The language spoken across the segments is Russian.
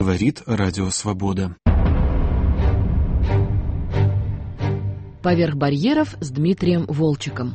Говорит Радио Свобода. «Поверх барьеров» с Дмитрием Волчеком.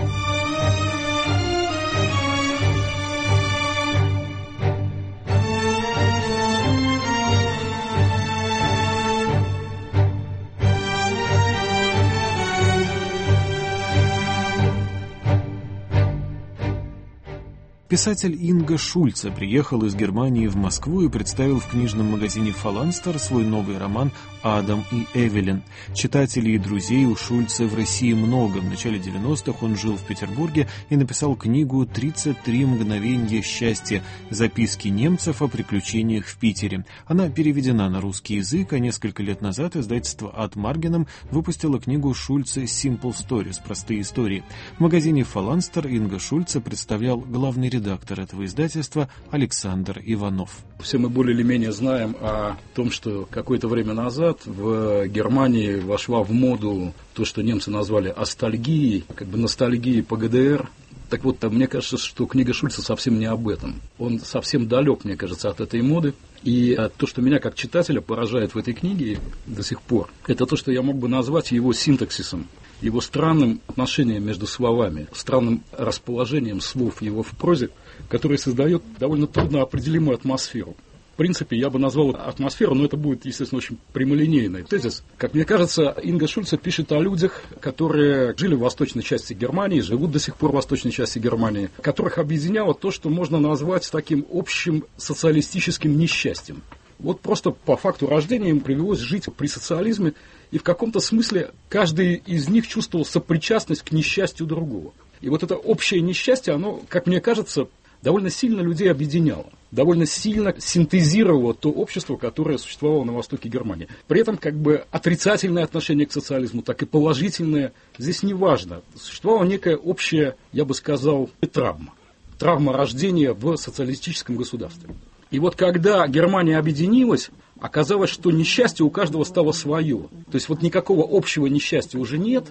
Писатель Инга Шульце приехал из Германии в Москву и представил в книжном магазине «Фаланстер» свой новый роман «Адам и Эвелин». Читателей и друзей у Шульце в России много. В начале 90-х он жил в Петербурге и написал книгу «33 мгновенья счастья. Записки немцев о приключениях в Питере». Она переведена на русский язык, а несколько лет назад издательство «Ад Маргенем» выпустило книгу Шульце «Simple Stories» «Простые истории». В магазине «Фаланстер» Инга Шульце представлял главный редактор этого издательства Александр Иванов. Все мы более или менее знаем о том, что какое-то время назад в Германии вошла в моду то, что немцы назвали ностальгией, ностальгией по ГДР. Так вот, мне кажется, что книга Шульца совсем не об этом. Он совсем далек, мне кажется, от этой моды. И то, что меня как читателя поражает в этой книге до сих пор, это то, что я мог бы назвать его синтаксисом, его странным отношением между словами, странным расположением слов его в прозе, которое создает довольно трудно определимую атмосферу. В принципе, я бы назвал атмосферу, но это будет, естественно, очень прямолинейный тезис. Как мне кажется, Инга Шульце пишет о людях, которые жили в восточной части Германии, живут до сих пор в восточной части Германии, которых объединяло то, что можно назвать таким общим социалистическим несчастьем. Вот просто по факту рождения им привелось жить при социализме, и в каком-то смысле каждый из них чувствовал сопричастность к несчастью другого. И вот это общее несчастье, оно, как мне кажется, довольно сильно людей объединяло, довольно сильно синтезировало то общество, которое существовало на востоке Германии. При этом отрицательное отношение к социализму, так и положительное, здесь не важно. Существовала некая общая, я бы сказал, травма. Травма рождения в социалистическом государстве. И вот когда Германия объединилась, оказалось, что несчастье у каждого стало свое. То есть вот никакого общего несчастья уже нет,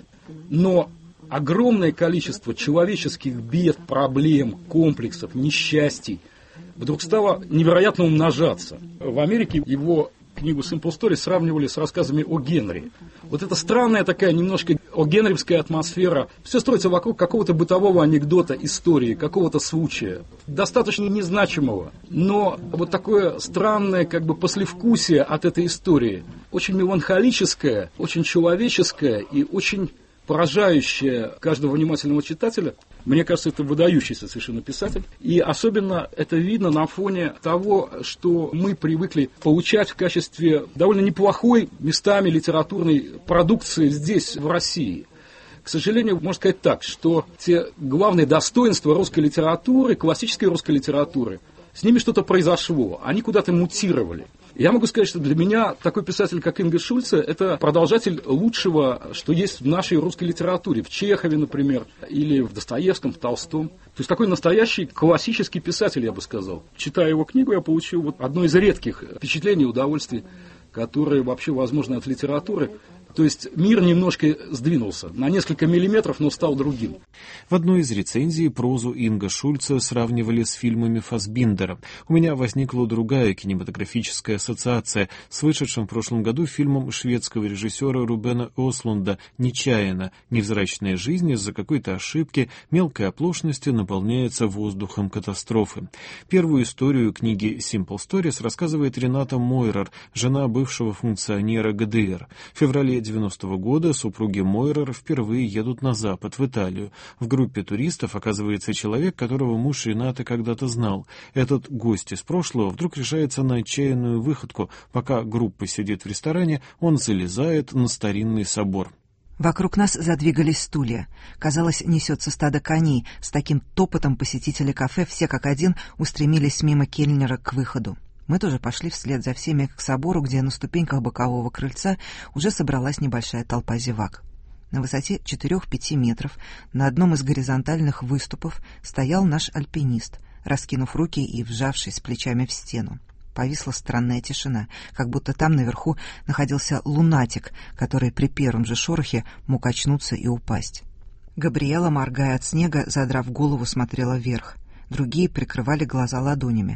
но огромное количество человеческих бед, проблем, комплексов, несчастий вдруг стало невероятно умножаться. В Америке его книгу Simple Stories сравнивали с рассказами о Генри. Вот эта странная такая немножко огенриевская атмосфера. Все строится вокруг какого-то бытового анекдота, истории, какого-то случая, достаточно незначимого. Но вот такое странное послевкусие от этой истории. Очень меланхолическое, очень человеческое и очень поражающее каждого внимательного читателя. Мне кажется, это выдающийся совершенно писатель. И особенно это видно на фоне того, что мы привыкли получать в качестве довольно неплохой местами литературной продукции здесь, в России. К сожалению, можно сказать так, что те главные достоинства русской литературы, классической русской литературы, с ними что-то произошло, они куда-то мутировали. Я могу сказать, что для меня такой писатель, как Инга Шульце, это продолжатель лучшего, что есть в нашей русской литературе. В Чехове, например, или в Достоевском, в Толстом. То есть такой настоящий классический писатель, я бы сказал. Читая его книгу, я получил одно из редких впечатлений, удовольствий, которые вообще возможны от литературы. То есть мир немножко сдвинулся на несколько миллиметров, но стал другим. В одной из рецензий прозу Инга Шульце сравнивали с фильмами Фассбиндера. У меня возникла другая кинематографическая ассоциация с вышедшим в прошлом году фильмом шведского режиссера Рубена Ослунда «Нечаянно. Невзрачная жизнь из-за какой-то ошибки, мелкой оплошности наполняется воздухом катастрофы». Первую историю книги Simple Stories рассказывает Рената Мойрер, жена бывшего функционера ГДР. В феврале 90-го года супруги Мойрер впервые едут на Запад, в Италию. В группе туристов оказывается человек, которого муж Ренаты когда-то знал. Этот гость из прошлого вдруг решается на отчаянную выходку. Пока группа сидит в ресторане, он залезает на старинный собор. Вокруг нас задвигались стулья. Казалось, несется стадо коней. С таким топотом посетители кафе все как один устремились мимо кельнера к выходу. Мы тоже пошли вслед за всеми к собору, где на ступеньках бокового крыльца уже собралась небольшая толпа зевак. На высоте 4-5 метров на одном из горизонтальных выступов стоял наш альпинист, раскинув руки и вжавшись плечами в стену. Повисла странная тишина, как будто там наверху находился лунатик, который при первом же шорохе мог очнуться и упасть. Габриэла, моргая от снега, задрав голову, смотрела вверх. Другие прикрывали глаза ладонями.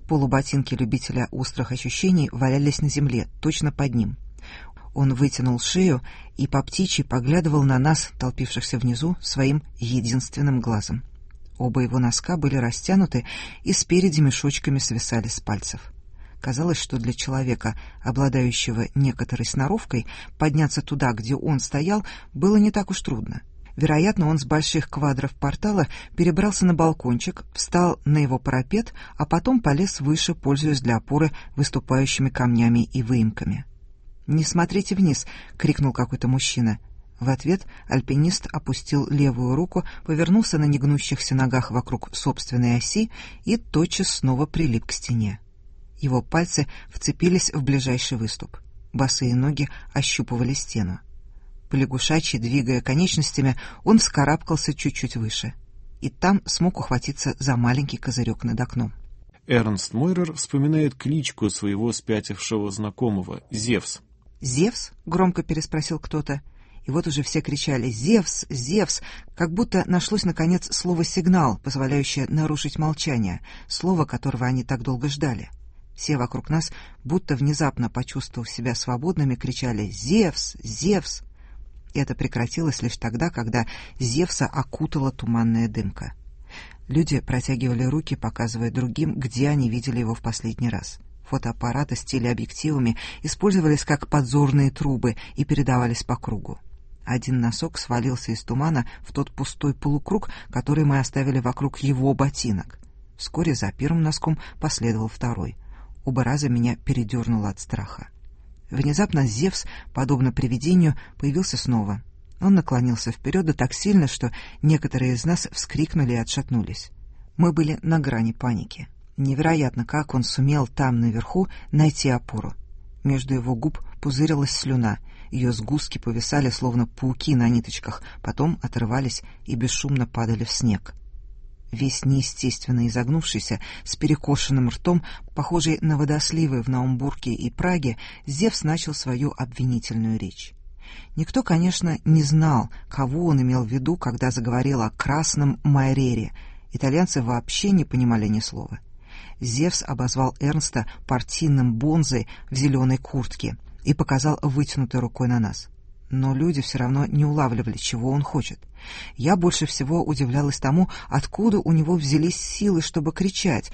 Полуботинки любителя острых ощущений валялись на земле, точно под ним. Он вытянул шею и по птичьи поглядывал на нас, толпившихся внизу, своим единственным глазом. Оба его носка были растянуты и спереди мешочками свисали с пальцев. Казалось, что для человека, обладающего некоторой сноровкой, подняться туда, где он стоял, было не так уж трудно. Вероятно, он с больших квадров портала перебрался на балкончик, встал на его парапет, а потом полез выше, пользуясь для опоры выступающими камнями и выемками. «Не смотрите вниз!» — крикнул какой-то мужчина. В ответ альпинист опустил левую руку, повернулся на негнущихся ногах вокруг собственной оси и тотчас снова прилип к стене. Его пальцы вцепились в ближайший выступ. Босые ноги ощупывали стену. Полягушачьи, двигая конечностями, он вскарабкался чуть-чуть выше. И там смог ухватиться за маленький козырек над окном. Эрнст Мойрер вспоминает кличку своего спятившего знакомого — Зевс. «Зевс?» — громко переспросил кто-то. И вот уже все кричали «Зевс! Зевс!», как будто нашлось, наконец, слово «сигнал», позволяющее нарушить молчание, слово, которого они так долго ждали. Все вокруг нас, будто внезапно почувствовав себя свободными, кричали «Зевс! Зевс!». И это прекратилось лишь тогда, когда Зевса окутала туманная дымка. Люди протягивали руки, показывая другим, где они видели его в последний раз. Фотоаппараты с телеобъективами использовались как подзорные трубы и передавались по кругу. Один носок свалился из тумана в тот пустой полукруг, который мы оставили вокруг его ботинок. Вскоре за первым носком последовал второй. Оба раза меня передернуло от страха. Внезапно Зевс, подобно привидению, появился снова. Он наклонился вперед да так сильно, что некоторые из нас вскрикнули и отшатнулись. Мы были на грани паники. Невероятно, как он сумел там, наверху, найти опору. Между его губ пузырилась слюна, ее сгустки повисали, словно пауки на ниточках, потом отрывались и бесшумно падали в снег. Весь неестественно изогнувшийся, с перекошенным ртом, похожий на водосливы в Наумбурге и Праге, Зевс начал свою обвинительную речь. Никто, конечно, не знал, кого он имел в виду, когда заговорил о красном Майрере. Итальянцы вообще не понимали ни слова. Зевс обозвал Эрнста партийным бонзой в зеленой куртке и показал вытянутой рукой на нас. Но люди все равно не улавливали, чего он хочет. Я больше всего удивлялась тому, откуда у него взялись силы, чтобы кричать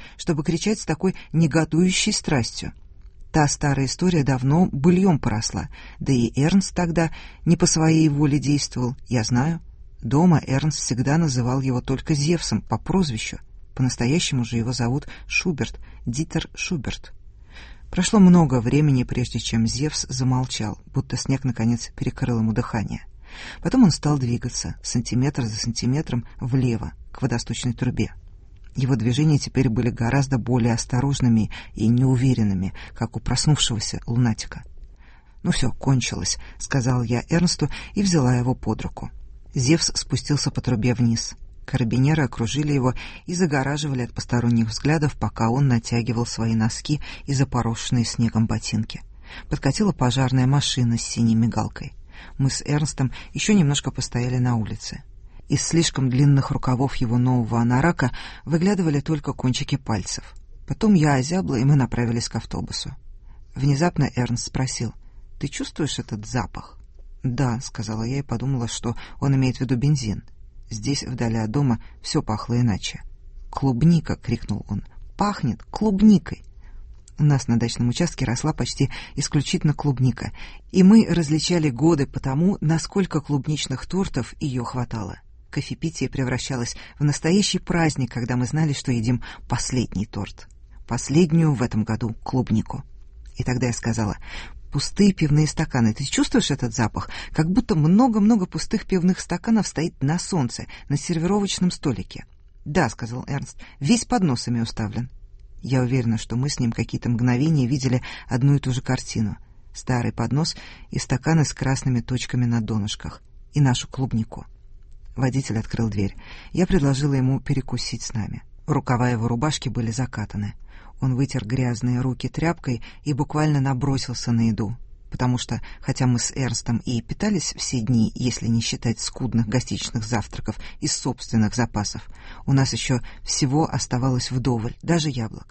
с такой негодующей страстью. Та старая история давно быльем поросла, да и Эрнст тогда не по своей воле действовал, я знаю. Дома Эрнст всегда называл его только Зевсом по прозвищу. По-настоящему же его зовут Шуберт, Дитер Шуберт. Прошло много времени, прежде чем Зевс замолчал, будто снег, наконец, перекрыл ему дыхание. Потом он стал двигаться, сантиметр за сантиметром, влево, к водосточной трубе. Его движения теперь были гораздо более осторожными и неуверенными, как у проснувшегося лунатика. «Ну все, кончилось», — сказал я Эрнсту и взяла его под руку. Зевс спустился по трубе вниз. Карабинеры окружили его и загораживали от посторонних взглядов, пока он натягивал свои носки и запорошенные снегом ботинки. Подкатила пожарная машина с синей мигалкой. Мы с Эрнстом еще немножко постояли на улице. Из слишком длинных рукавов его нового анарака выглядывали только кончики пальцев. Потом я озябла, и мы направились к автобусу. Внезапно Эрнст спросил: «Ты чувствуешь этот запах?» «Да», — сказала я и подумала, что он имеет в виду бензин. Здесь, вдали от дома, все пахло иначе. «Клубника!» — крикнул он. «Пахнет клубникой!» У нас на дачном участке росла почти исключительно клубника, и мы различали годы по тому, насколько клубничных тортов ее хватало. Кофепитие превращалось в настоящий праздник, когда мы знали, что едим последний торт. Последнюю в этом году клубнику. И тогда я сказала: «Пустые пивные стаканы. Ты чувствуешь этот запах? Как будто много-много пустых пивных стаканов стоит на солнце, на сервировочном столике». «Да», — сказал Эрнст, — «весь поднос ими уставлен». Я уверена, что мы с ним какие-то мгновения видели одну и ту же картину. Старый поднос и стаканы с красными точками на донышках. И нашу клубнику. Водитель открыл дверь. Я предложила ему перекусить с нами. Рукава его рубашки были закатаны. Он вытер грязные руки тряпкой и буквально набросился на еду, потому что, хотя мы с Эрнстом и питались все дни, если не считать скудных гостиничных завтраков из собственных запасов, у нас еще всего оставалось вдоволь, даже яблок.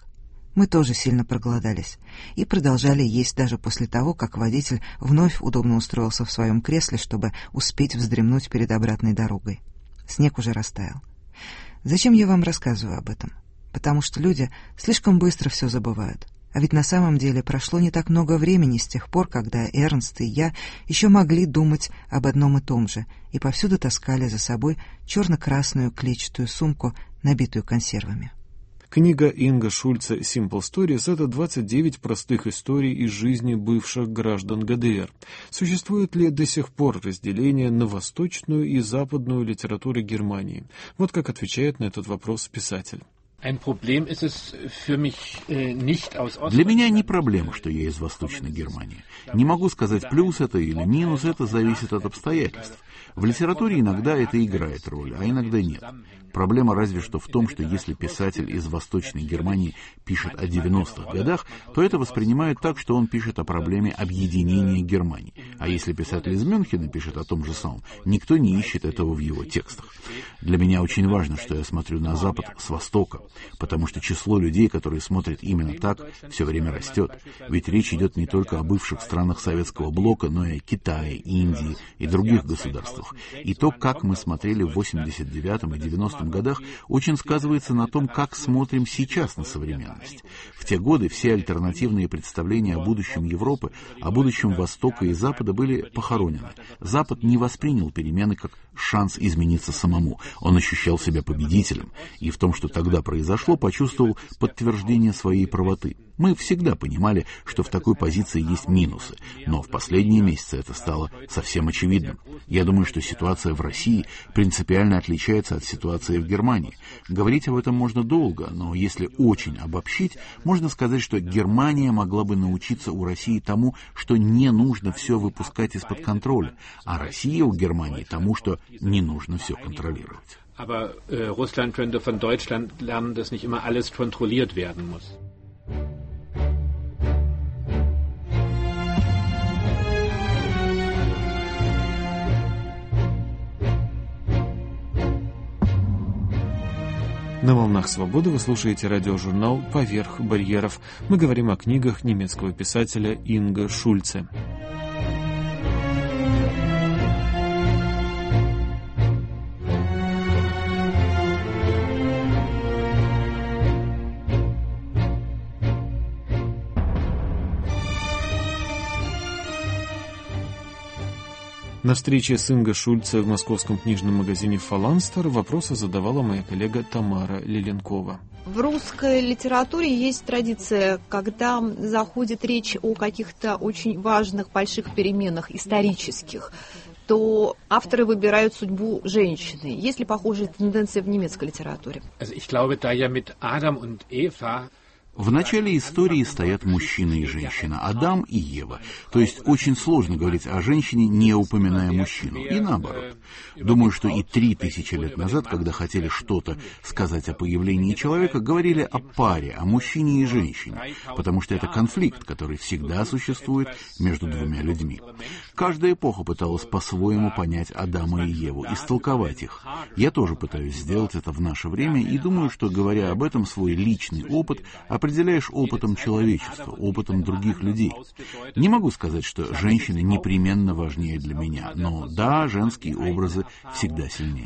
Мы тоже сильно проголодались и продолжали есть даже после того, как водитель вновь удобно устроился в своем кресле, чтобы успеть вздремнуть перед обратной дорогой. Снег уже растаял. Зачем я вам рассказываю об этом? Потому что люди слишком быстро все забывают. А ведь на самом деле прошло не так много времени с тех пор, когда Эрнст и я еще могли думать об одном и том же и повсюду таскали за собой черно-красную клетчатую сумку, набитую консервами. Книга Инга Шульца «Simple Stories» — это 29 простых историй из жизни бывших граждан ГДР. Существует ли до сих пор разделение на восточную и западную литературы Германии? Вот как отвечает на этот вопрос писатель. Для меня не проблема, что я из Восточной Германии. Не могу сказать, плюс это или минус, это зависит от обстоятельств. В литературе иногда это играет роль, а иногда нет. Проблема разве что в том, что если писатель из Восточной Германии пишет о 90-х годах, то это воспринимают так, что он пишет о проблеме объединения Германии. А если писатель из Мюнхена пишет о том же самом, никто не ищет этого в его текстах. Для меня очень важно, что я смотрю на Запад с Востока, потому что число людей, которые смотрят именно так, все время растет. Ведь речь идет не только о бывших странах Советского блока, но и о Китае, Индии и других государствах. И то, как мы смотрели в 89-м и 90-м годах, очень сказывается на том, как смотрим сейчас на современность. В те годы все альтернативные представления о будущем Европы, о будущем Востока и Запада были похоронены. Запад не воспринял перемены как шанс измениться самому. Он ощущал себя победителем, и в том, что тогда произошло, почувствовал подтверждение своей правоты. Мы всегда понимали, что в такой позиции есть минусы, но в последние месяцы это стало совсем очевидным. Я думаю, что ситуация в России принципиально отличается от ситуации в Германии. Говорить об этом можно долго, но если очень обобщить, можно сказать, что Германия могла бы научиться у России тому, что не нужно все выпускать из-под контроля, а Россия у Германии тому, что не нужно все контролировать. Aber Russland könnte von Deutschland lernen, dass nicht immer alles kontrolliert werden muss. На «Волнах свободы» вы слушаете радиожурнал «Поверх барьеров». Мы говорим о книгах немецкого писателя Инга Шульце. На встрече с Инго Шульце в московском книжном магазине «Фаланстер» вопросы задавала моя коллега Тамара Лиленкова. В русской литературе есть традиция, когда заходит речь о каких-то очень важных, больших переменах исторических, то авторы выбирают судьбу женщины. Есть ли похожая тенденция в немецкой литературе? В начале истории стоят мужчина и женщина, Адам и Ева. То есть очень сложно говорить о женщине, не упоминая мужчину. И наоборот. Думаю, что и 3000 лет назад, когда хотели что-то сказать о появлении человека, говорили о паре, о мужчине и женщине. Потому что это конфликт, который всегда существует между двумя людьми. Каждая эпоха пыталась по-своему понять Адама и Еву, истолковать их. Я тоже пытаюсь сделать это в наше время и думаю, что, говоря об этом, свой личный опыт определяешь опытом человечества, опытом других людей. Не могу сказать, что женщины непременно важнее для меня, но да, женские образы всегда сильнее.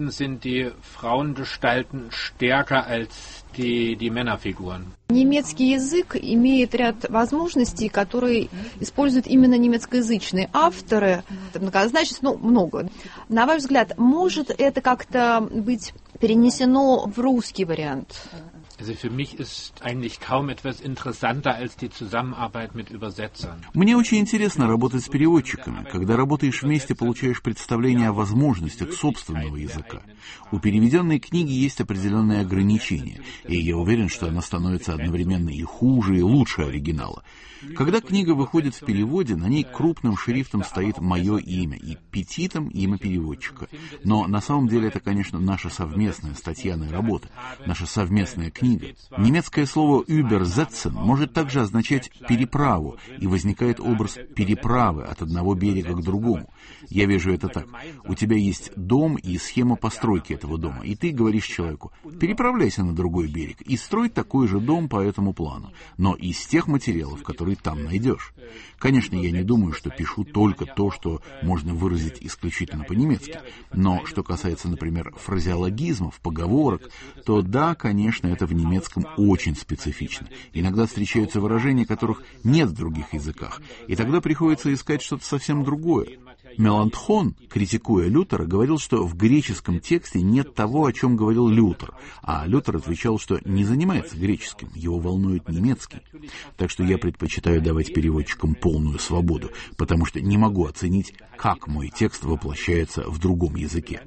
Немецкий язык имеет ряд возможностей, которые используют именно немецкоязычные авторы. Многозначно, много. На ваш взгляд, может это как-то быть перенесено в русский вариант? Also für mich ist eigentlich kaum etwas interessanter als die Zusammenarbeit mit Übersetzern. Мне очень интересно работать с переводчиками. Когда работаешь вместе, получаешь представление о возможностях собственного языка. У переведенной книги есть определенные ограничения, и я уверен, что она становится одновременно и хуже, и лучше оригинала. Когда книга выходит в переводе, на ней крупным шрифтом стоит мое имя и петитом имя переводчика. Но на самом деле это, конечно, наша совместная с Татьяной работа, наша совместная книга, книга. Немецкое слово «übersetzen» может также означать «переправу», и возникает образ переправы от одного берега к другому. Я вижу это так. У тебя есть дом и схема постройки этого дома, и ты говоришь человеку: переправляйся на другой берег и строй такой же дом по этому плану, но из тех материалов, которые там найдешь. Конечно, я не думаю, что пишу только то, что можно выразить исключительно по-немецки, но что касается, например, фразеологизмов, поговорок, то да, конечно, это в немецком очень специфично. Иногда встречаются выражения, которых нет в других языках, и тогда приходится искать что-то совсем другое. Меланхтон, критикуя Лютера, говорил, что в греческом тексте нет того, о чем говорил Лютер, а Лютер отвечал, что не занимается греческим, его волнует немецкий. Так что я предпочитаю давать переводчикам полную свободу, потому что не могу оценить, как мой текст воплощается в другом языке.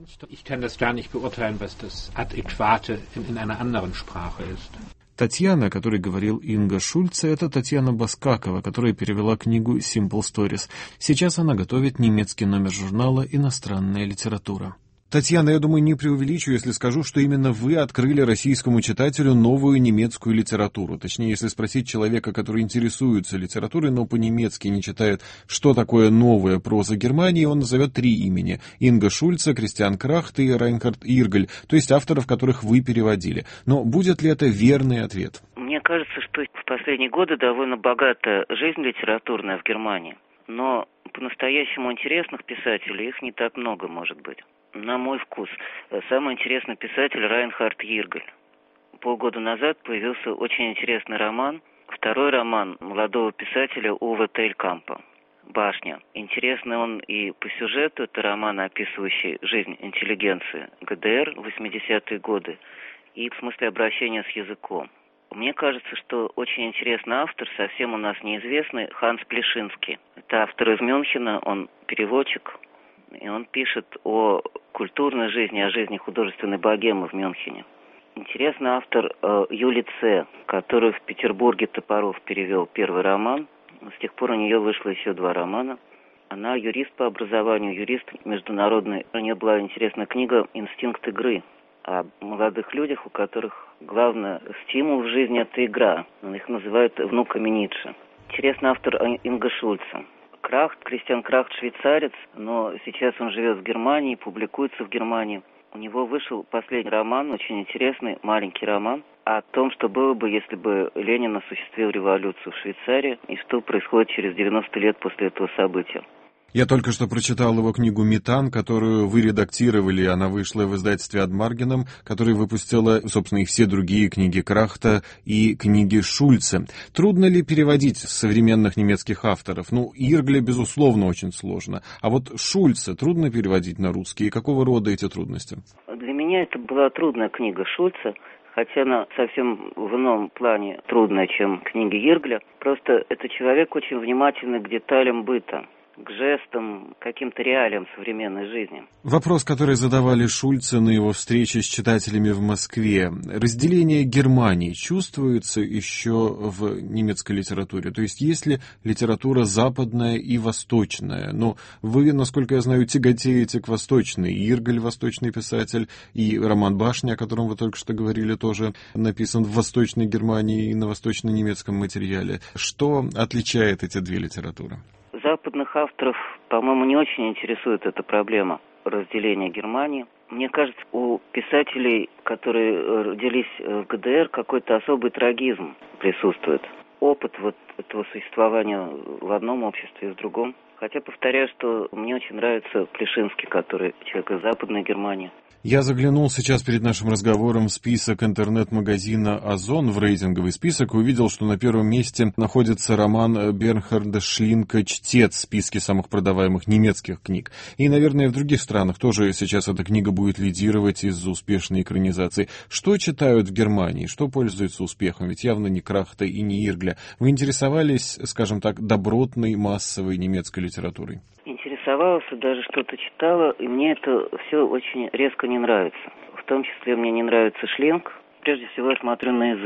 Татьяна, о которой говорил Инга Шульце, это Татьяна Баскакова, которая перевела книгу «Simple Stories». Сейчас она готовит немецкий номер журнала «Иностранная литература». Татьяна, я думаю, не преувеличу, если скажу, что именно вы открыли российскому читателю новую немецкую литературу. Точнее, если спросить человека, который интересуется литературой, но по-немецки не читает, что такое новая проза Германии, он назовет 3 имени: Инга Шульце, Кристиан Крахт и Райнхард Иргль, то есть авторов, которых вы переводили. Но будет ли это верный ответ? Мне кажется, что в последние годы довольно богата жизнь литературная в Германии, но по-настоящему интересных писателей их не так много, может быть. На мой вкус, самый интересный писатель Райнхард Иргль. Полгода назад появился очень интересный роман, второй роман молодого писателя Уве Тейлькампа «Башня». Интересный он и по сюжету, это роман, описывающий жизнь интеллигенции ГДР в 80-е годы, и в смысле обращения с языком. Мне кажется, что очень интересный автор, совсем у нас неизвестный, Ханс Плешинский. Это автор из Мюнхена, он переводчик, и он пишет о культурной жизни, о жизни художественной богемы в Мюнхене. Интересный автор Юли Ц., который в Петербурге Топоров перевел первый роман. С тех пор у нее вышло еще 2 романа. Она юрист по образованию, юрист международный. У нее была интересная книга «Инстинкт игры» о молодых людях, у которых главный стимул в жизни – это игра. Их называют внуками Ницше. Интересный автор Инга Шульце. Крахт, Кристиан Крахт, швейцарец, но сейчас он живет в Германии, публикуется в Германии. У него вышел последний роман, очень интересный, маленький роман, о том, что было бы, если бы Ленин осуществил революцию в Швейцарии, и что происходит через 90 лет после этого события. Я только что прочитал его книгу «Метан», которую вы редактировали. Она вышла в издательстве «Адмаргеном», которое выпустило, собственно, и все другие книги Крахта и книги Шульце. Трудно ли переводить современных немецких авторов? Иргля, безусловно, очень сложно. А вот Шульце трудно переводить на русский? И какого рода эти трудности? Для меня это была трудная книга Шульце. Хотя она совсем в ином плане трудная, чем книги Иргля. Просто это человек очень внимательный к деталям быта, к жестам, каким-то реалиям современной жизни. Вопрос, который задавали Шульце на его встрече с читателями в Москве. Разделение Германии чувствуется еще в немецкой литературе? То есть есть ли литература западная и восточная? Вы, насколько я знаю, тяготеете к восточной. Иргль — восточный писатель, и роман «Башня», о котором вы только что говорили, тоже написан в Восточной Германии и на восточно-немецком материале. Что отличает эти 2 литературы? Западных авторов, по-моему, не очень интересует эта проблема разделения Германии. Мне кажется, у писателей, которые родились в ГДР, какой-то особый трагизм присутствует. Опыт этого существования в одном обществе и в другом. Хотя повторяю, что мне очень нравится Плешинский, который человек из Западной Германии. Я заглянул сейчас перед нашим разговором в список интернет-магазина «Озон», в рейтинговый список, и увидел, что на первом месте находится роман Бернхарда Шлинка «Чтец» в списке самых продаваемых немецких книг. И, наверное, в других странах тоже сейчас эта книга будет лидировать из-за успешной экранизации. Что читают в Германии? Что пользуется успехом? Ведь явно не Крахта и не Иргля. Вы интересовались, скажем так, добротной массовой немецкой литературой? Интересовалась, даже что-то читала, и мне это все очень резко не нравится. В том числе мне не нравится Шлинк. Прежде всего я смотрю на язык.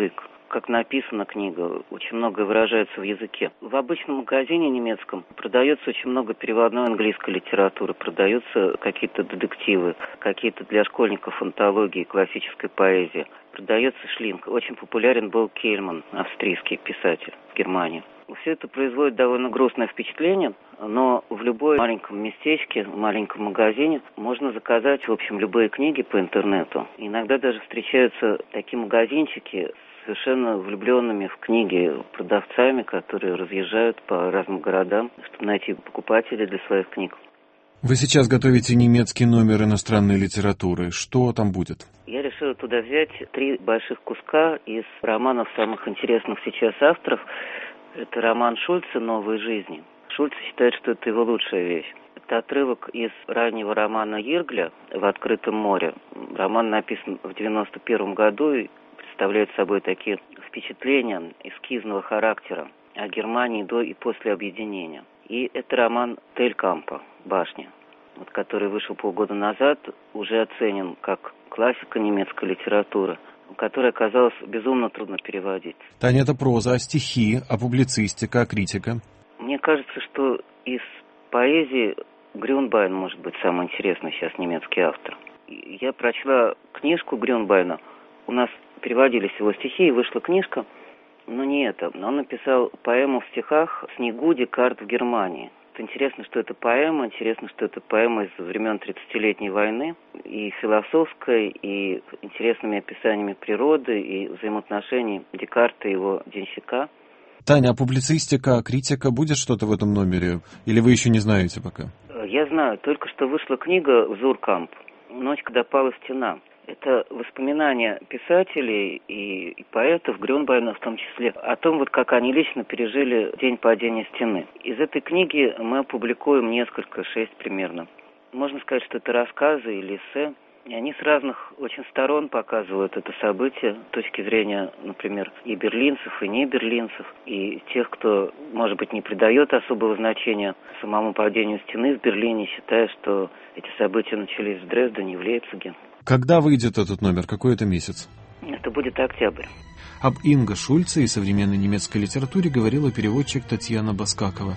как написана книга, очень многое выражается в языке. В обычном магазине немецком продается очень много переводной английской литературы, продаются какие-то детективы, какие-то для школьников антологии, классической поэзии. Продается Шлинг. Очень популярен был Кельман, австрийский писатель в Германии. Все это производит довольно грустное впечатление, но в любой маленьком местечке, в маленьком магазине можно заказать, в общем, любые книги по интернету. Иногда даже встречаются такие магазинчики с совершенно влюбленными в книги продавцами, которые разъезжают по разным городам, чтобы найти покупателей для своих книг. Вы сейчас готовите немецкий номер иностранной литературы. Что там будет? Я решила туда взять 3 больших куска из романов самых интересных сейчас авторов. Это роман Шульца «Новые жизни». Шульц считает, что это его лучшая вещь. Это отрывок из раннего романа Иргля «В открытом море». Роман написан в 1991 году и представляет собой такие впечатления эскизного характера о Германии до и после объединения. И это роман Телькампа «Башня», который вышел полгода назад, уже оценен как классика немецкой литературы, которая оказалась безумно трудно переводить. Таня, это проза, а стихи, а публицистика, а критика? Мне кажется, что из поэзии Грюнбайн может быть самый интересный сейчас немецкий автор. Я прочла книжку Грюнбайна. У нас переводились его стихи, и вышла книжка, но не это. Он написал поэму в стихах «Снегу Декарт в Германии». Интересно, что это поэма, интересно, что это поэма из времен 30-летней войны, и философская, и интересными описаниями природы, и взаимоотношений Декарта и его денщика. Таня, а публицистика, критика, будет что-то в этом номере? Или вы еще не знаете пока? Я знаю, только что вышла книга «Зуркамп. Ночь, когда пала стена». Это воспоминания писателей и поэтов, Грюнбайна в том числе, о том, как они лично пережили день падения стены. Из этой книги мы опубликуем несколько, 6 примерно. Можно сказать, что это рассказы или эссе. И они с разных очень сторон показывают это событие, с точки зрения, например, и берлинцев, и не берлинцев, и тех, кто, может быть, не придает особого значения самому падению стены в Берлине, считая, что эти события начались в Дрездене, в Лейпциге. Когда выйдет этот номер? Какой это месяц? Это будет октябрь. Об Инго Шульце и современной немецкой литературе говорила переводчик Татьяна Баскакова.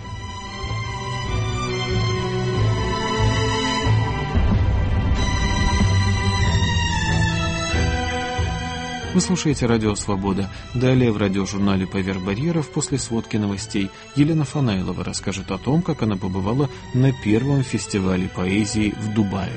Вы слушаете «Радио Свобода». Далее в радиожурнале «Поверх барьеров» после сводки новостей Елена Фанайлова расскажет о том, как она побывала на первом фестивале поэзии в Дубае.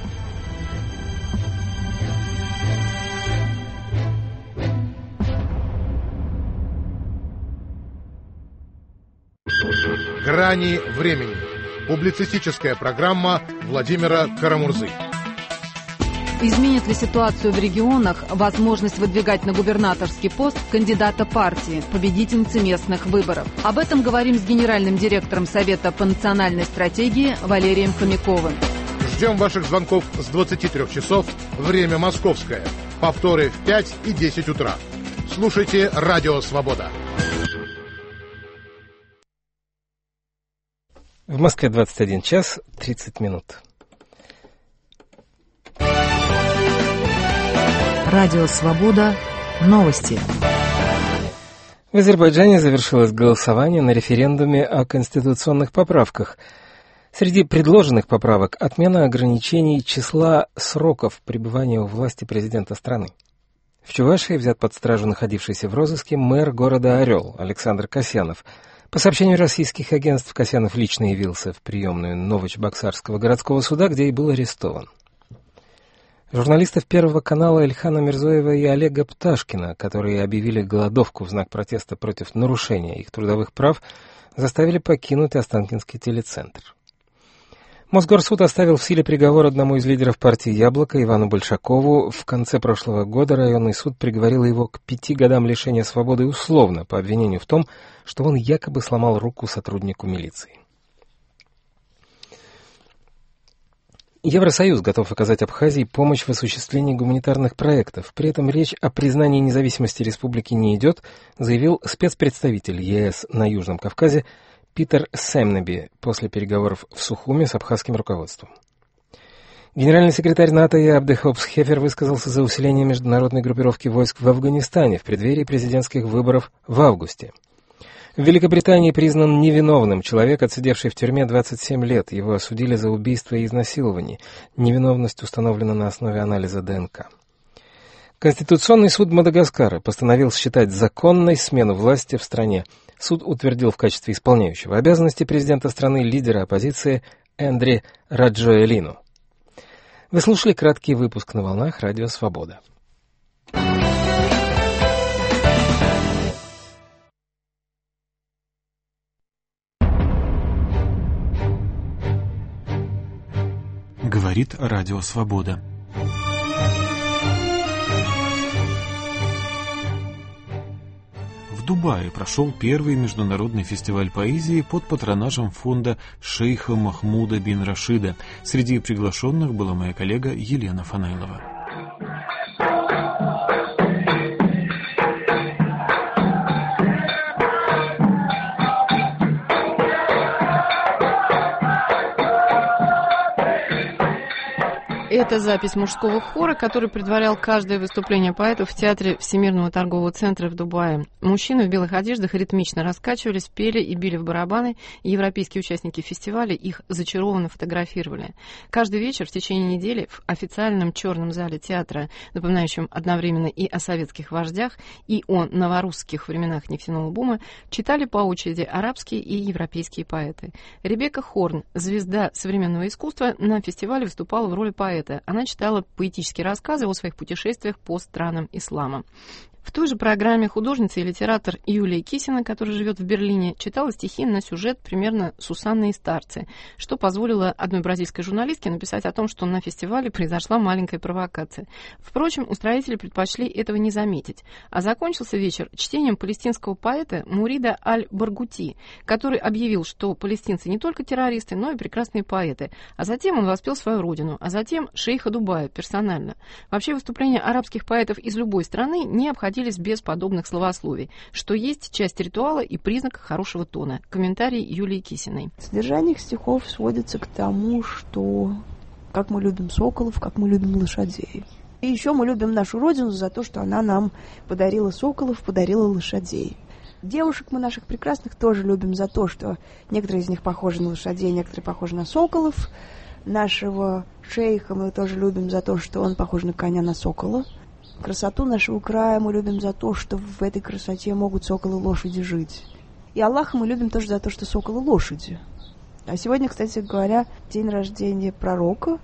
«Грани времени». Публицистическая программа Владимира Карамурзы. Изменит ли ситуацию в регионах возможность выдвигать на губернаторский пост кандидата партии, победительницы местных выборов? Об этом говорим с генеральным директором Совета по национальной стратегии Валерием Хомяковым. Ждем ваших звонков с 23 часов, время московское. Повторы в 5 и 10 утра. Слушайте «Радио Свобода». В Москве 21 час 30 минут. Радио Свобода. Новости. В Азербайджане завершилось голосование на референдуме о конституционных поправках. Среди предложенных поправок отмена ограничений числа сроков пребывания у власти президента страны. В Чувашии взят под стражу находившийся в розыске мэр города Орел Александр Касьянов. По сообщению российских агентств, Касьянов лично явился в приемную Новочебоксарского городского суда, где и был арестован. Журналистов Первого канала Ильхана Мирзоева и Олега Пташкина, которые объявили голодовку в знак протеста против нарушения их трудовых прав, заставили покинуть Останкинский телецентр. Мосгорсуд оставил в силе приговор одному из лидеров партии «Яблоко» Ивану Большакову. В конце прошлого года районный суд приговорил его к 5 годам лишения свободы условно по обвинению в том, что он якобы сломал руку сотруднику милиции. Евросоюз готов оказать Абхазии помощь в осуществлении гуманитарных проектов. При этом речь о признании независимости республики не идет, заявил спецпредставитель ЕС на Южном Кавказе Питер Сэмнеби после переговоров в Сухуме с абхазским руководством. Генеральный секретарь НАТО Ябде Хопс-Хефер высказался за усиление международной группировки войск в Афганистане в преддверии президентских выборов в августе. В Великобритании признан невиновным человек, отсидевший в тюрьме 27 лет. Его осудили за убийство и изнасилование. Невиновность установлена на основе анализа ДНК. Конституционный суд Мадагаскара постановил считать законной смену власти в стране. Суд утвердил в качестве исполняющего обязанности президента страны лидера оппозиции Эндри Раджоэлину. Вы слушали краткий выпуск на волнах Радио Свобода. Говорит Радио Свобода. В Дубае прошел первый международный фестиваль поэзии под патронажем фонда шейха Махмуда бин Рашида. Среди приглашенных была моя коллега Елена Фанайлова. Это запись мужского хора, который предварял каждое выступление поэтов в Театре Всемирного торгового центра в Дубае. Мужчины в белых одеждах ритмично раскачивались, пели и били в барабаны. Европейские участники фестиваля их зачарованно фотографировали. Каждый вечер в течение недели в официальном черном зале театра, напоминающем одновременно и о советских вождях, и о новорусских временах нефтяного бума, читали по очереди арабские и европейские поэты. Ребекка Хорн, звезда современного искусства, на фестивале выступала в роли поэта. Она читала поэтические рассказы о своих путешествиях по странам ислама. В той же программе художница и литератор Юлия Кисина, которая живет в Берлине, читала стихи на сюжет примерно Сусанны и старцы, что позволило одной бразильской журналистке написать о том, что на фестивале произошла маленькая провокация. Впрочем, устроители предпочли этого не заметить. А закончился вечер чтением палестинского поэта Мурида Аль-Баргути, который объявил, что палестинцы не только террористы, но и прекрасные поэты. А затем он воспел свою родину, а затем шейха Дубая персонально. Вообще, выступления арабских поэтов из любой страны не обходились без подобных словословий, что есть часть ритуала и признак хорошего тона. Комментарий Юлии Кисиной. Содержание их стихов сводится к тому, что как мы любим соколов, как мы любим лошадей. И еще мы любим нашу родину за то, что она нам подарила соколов, подарила лошадей. Девушек мы наших прекрасных тоже любим за то, что некоторые из них похожи на лошадей, некоторые похожи на соколов. Нашего шейха мы тоже любим за то, что он похож на коня, на сокола. Красоту нашего края мы любим за то, что в этой красоте могут соколы и лошади жить. И Аллаха мы любим тоже за то, что соколы лошади. А сегодня, кстати говоря, день рождения пророка,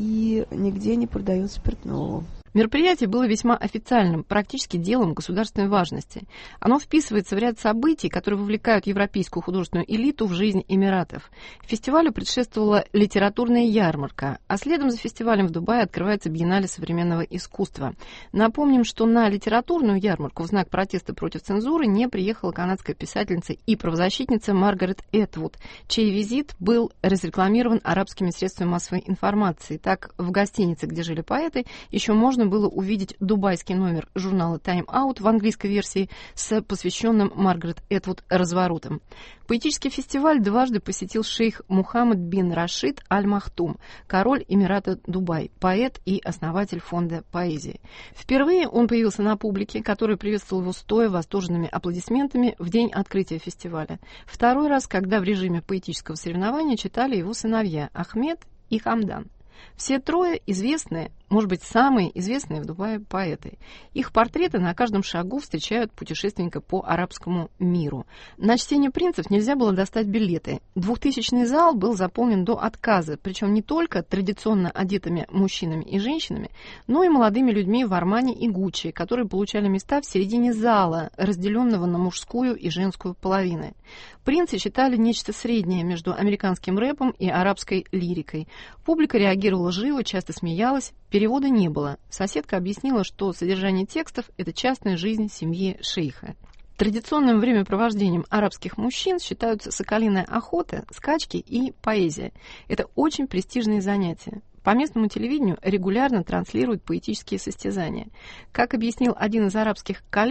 и нигде не продают спиртного. Мероприятие было весьма официальным, практически делом государственной важности. Оно вписывается в ряд событий, которые вовлекают европейскую художественную элиту в жизнь Эмиратов. Фестивалю предшествовала литературная ярмарка, а следом за фестивалем в Дубае открывается Биеннале современного искусства. Напомним, что на литературную ярмарку в знак протеста против цензуры не приехала канадская писательница и правозащитница Маргарет Этвуд, чей визит был разрекламирован арабскими средствами массовой информации. Так, в гостинице, где жили поэты, еще можно было увидеть дубайский номер журнала Time Out в английской версии с посвященным Маргарет Этвуд разворотом. Поэтический фестиваль дважды посетил шейх Мухаммад бин Рашид Аль-Махтум, король Эмирата Дубай, поэт и основатель фонда поэзии. Впервые он появился на публике, которая приветствовала его стоя восторженными аплодисментами в день открытия фестиваля. Второй раз, когда в режиме поэтического соревнования читали его сыновья Ахмед и Хамдан. Все трое известные, может быть, самые известные в Дубае поэты. Их портреты на каждом шагу встречают путешественника по арабскому миру. На чтение принцев нельзя было достать билеты. 2000-й зал был заполнен до отказа, причем не только традиционно одетыми мужчинами и женщинами, но и молодыми людьми в Армани и Гуччи, которые получали места в середине зала, разделенного на мужскую и женскую половины. Принцы читали нечто среднее между американским рэпом и арабской лирикой. Публика реагировала живо, часто смеялась. Перевода не было. Соседка объяснила, что содержание текстов – это частная жизнь семьи шейха. Традиционным времяпровождением арабских мужчин считаются соколиная охота, скачки и поэзия. Это очень престижные занятия. По местному телевидению регулярно транслируют поэтические состязания. Как объяснил один из арабских коллег,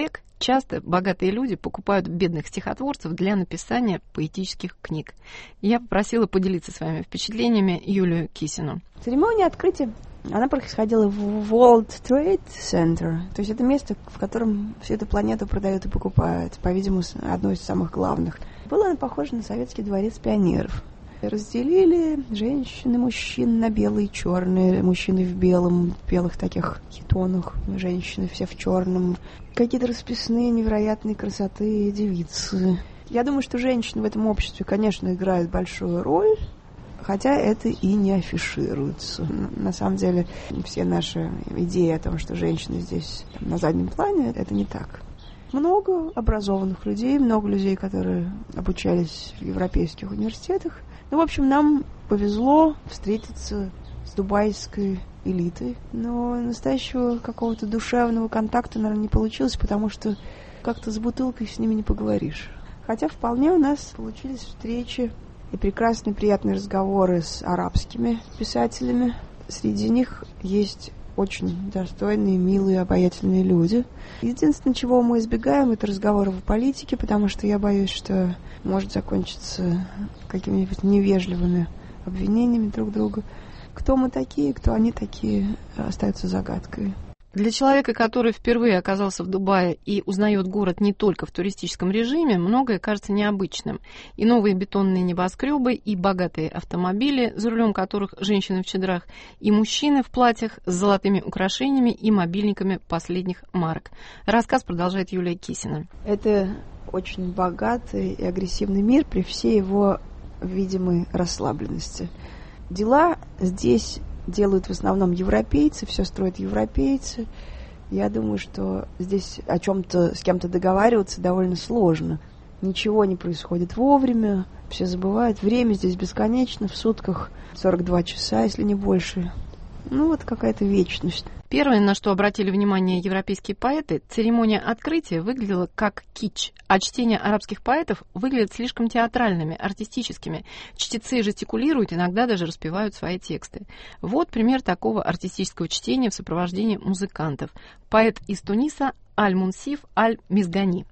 часто богатые люди покупают бедных стихотворцев для написания поэтических книг. Я попросила поделиться своими впечатлениями Юлию Кисину. Церемония открытия, она происходила в World Trade Center, то есть это место, в котором всю эту планету продают и покупают, по-видимому, одно из самых главных. Было оно похоже на советский дворец пионеров. Разделили женщин и мужчин на белые и черные. Мужчины в белых таких хитонах, женщины все в черном. Какие-то расписные невероятной красоты девицы. Я думаю, что женщины в этом обществе, конечно, играют большую роль, хотя это и не афишируется. На самом деле, все наши идеи о том, что женщины здесь на заднем плане, это не так. Много образованных людей, много людей, которые обучались в европейских университетах. Ну, в общем, нам повезло встретиться с дубайской элитой, но настоящего какого-то душевного контакта, наверное, не получилось, потому что как-то с бутылкой с ними не поговоришь. Хотя вполне у нас получились встречи и прекрасные, приятные разговоры с арабскими писателями. Среди них есть очень достойные, милые, обаятельные люди. Единственное, чего мы избегаем, это разговоров о политике, потому что я боюсь, что может закончиться какими-нибудь невежливыми обвинениями друг друга. Кто мы такие, кто они такие, остается загадкой. Для человека, который впервые оказался в Дубае и узнает город не только в туристическом режиме, многое кажется необычным. И новые бетонные небоскребы, и богатые автомобили, за рулем которых женщины в чедрах, и мужчины в платьях с золотыми украшениями и мобильниками последних марок. Рассказ продолжает Юлия Кисина. Это очень богатый и агрессивный мир при всей его видимой расслабленности. Дела здесь делают в основном европейцы, все строят европейцы. Я думаю, что здесь о чем-то с кем-то договариваться довольно сложно. Ничего не происходит вовремя, все забывают. Время здесь бесконечно, в сутках 42 часа, если не больше. Ну, вот какая-то вечность. Первое, на что обратили внимание европейские поэты, церемония открытия выглядела как кич, а чтения арабских поэтов выглядят слишком театральными, артистическими. Чтецы жестикулируют, иногда даже распевают свои тексты. Вот пример такого артистического чтения в сопровождении музыкантов. Поэт из Туниса Аль-Мунсиф Аль-Мизгани.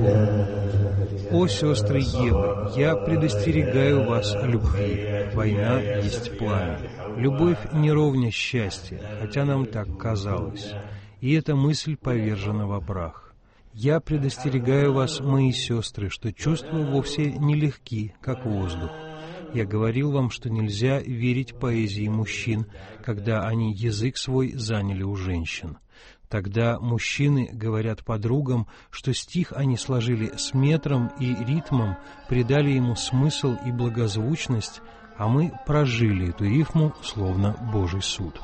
О, сестры Евы, я предостерегаю вас о любви. Война есть пламя. Любовь не ровня счастья, хотя нам так казалось. И эта мысль повержена во прах. Я предостерегаю вас, мои сестры, что чувства вовсе не легки, как воздух. Я говорил вам, что нельзя верить поэзии мужчин, когда они язык свой заняли у женщин. Тогда мужчины говорят подругам, что стих они сложили с метром и ритмом, придали ему смысл и благозвучность, а мы прожили эту рифму, словно Божий суд.